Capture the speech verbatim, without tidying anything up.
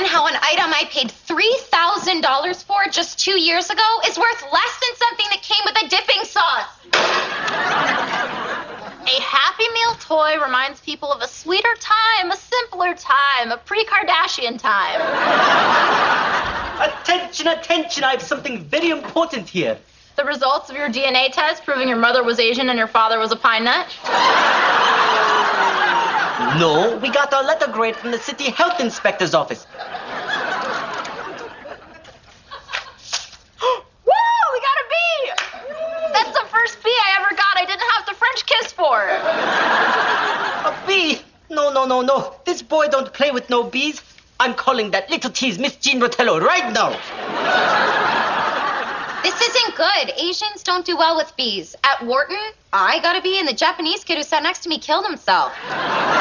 again how an item I paid three thousand dollars for just two years ago is worth less than something that came with a dipping sauce. A Happy Meal toy reminds people of a sweeter time, a simpler time, a pre-Kardashian time. Attention, attention, I have something very important here. The results of your D N A test proving your mother was Asian and your father was a pine nut? No, we got our letter grade from the city health inspector's office. Woo! We got a B! That's the first B I ever got. I didn't have to French kiss for. A B? No, no, no, no. This boy don't play with no B's. I'm calling that little tease Miss Jean Rotello right now. This isn't good. Asians don't do well with bees. At Wharton, I got a bee, and the Japanese kid who sat next to me killed himself.